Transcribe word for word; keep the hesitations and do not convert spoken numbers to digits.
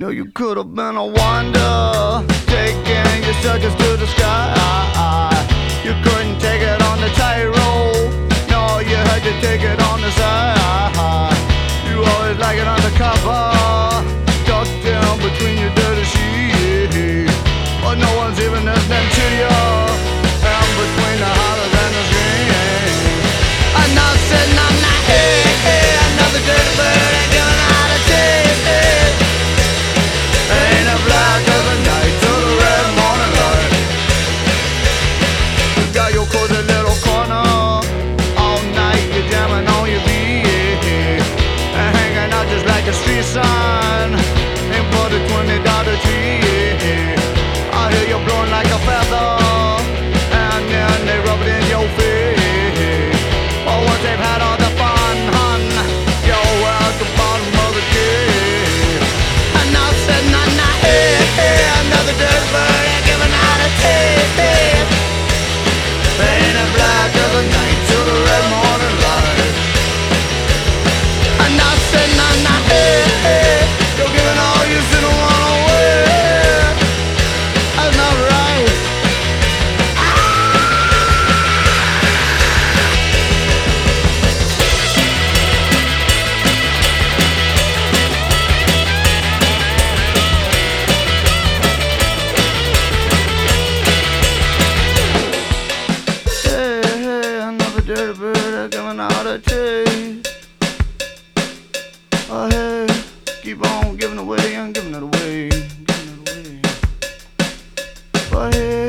know you could have been a wonder, taking your circus to the sky. You couldn't take it on the tightrope, no, you had to take it on the side. You always like it undercover, tucked in between your dirty sheets, but no one's even listening to you, and between the hollers and the screams. I'm not sitting on my head, hey, another dirty bird ain't giving out a taste. Ain't a black of the night to the red morning light. You got your cozy little corner, all night you're jamming on your beat, and hanging out just like a street sign, ain't for the twenty dollar tree. I hear you blowing like a feather, and then they rub it in your face. Oh, once they've had all the fun, hun, you're at the bottom of the cave. And now sitting on the head, hey, another dirty bird ain't giving out a taste. Ain't a black of the night to the red morning light. And now sitting on the head, hey, you're giving all you should want away. That's not right. Hey, hey, another dirty bird giving out a taste. Oh, hey, keep on giving away and giving it away, giving it away. Oh, hey.